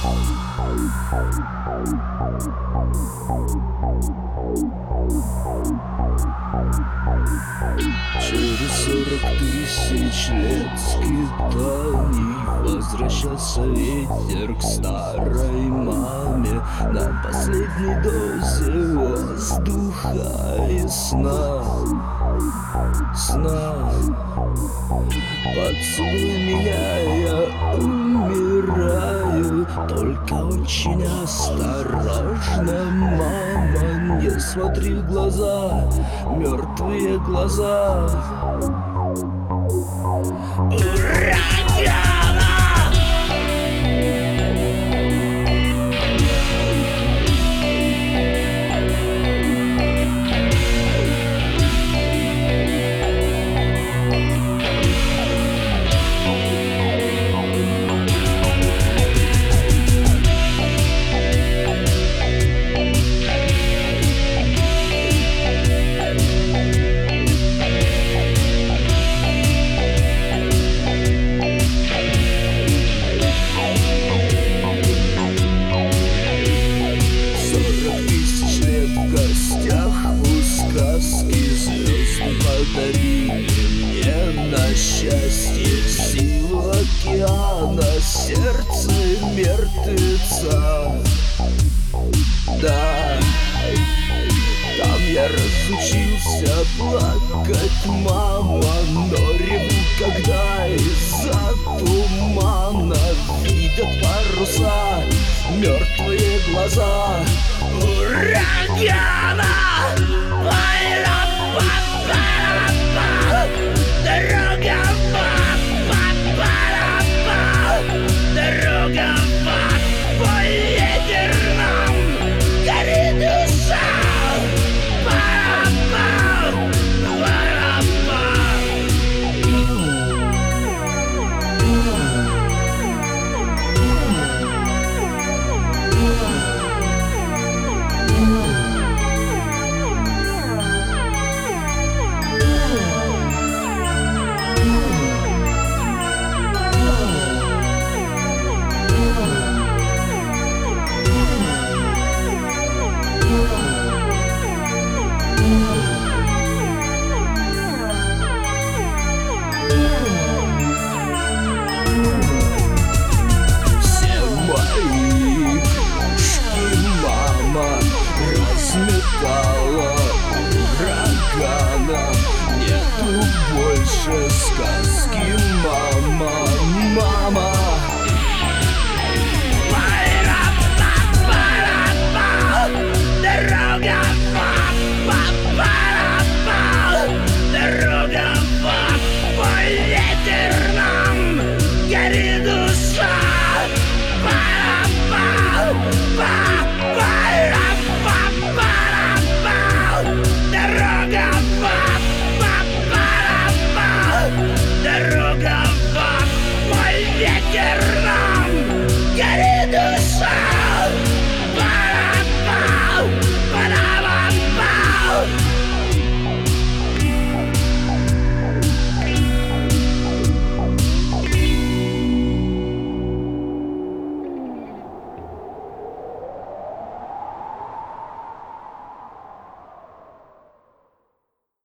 Через 40 тысяч лет скитаний возвращался ветер к старой маме на последней дозе воздуха и сна. Поцелуй меня, я умираю, только очень осторожно, мама. Не смотри в глаза, мертвые глаза. Урагана! Подарили мне на счастье силу океана, сердце мертвеца. Да, там я разучился плакать, мама, но реву, когда из-за тумана видят паруса мертвые глаза. Ураган!